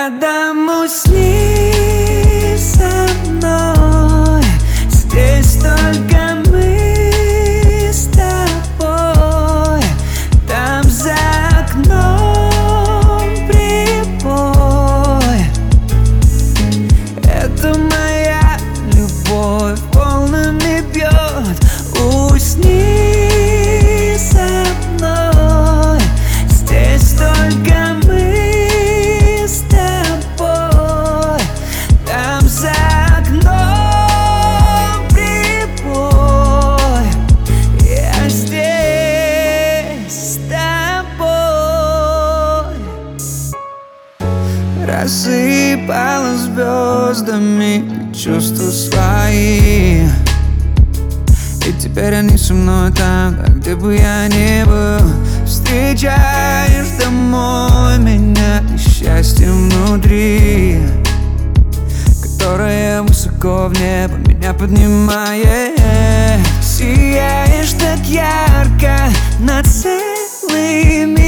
Рядом усни со мной. Здесь только мы с тобой. Там за окном прибой. Это моя любовь волнами бьет. Усни со мной. Здесь только мы с тобой. Там за окном прибой. Я здесь с тобой. Рассыпала звездами чувства свои, и теперь они со мной там, где бы я ни был. Встречаешь домой меня и счастье внутри, которое высоко в небо меня поднимает. Сияешь так ярко над целый мир.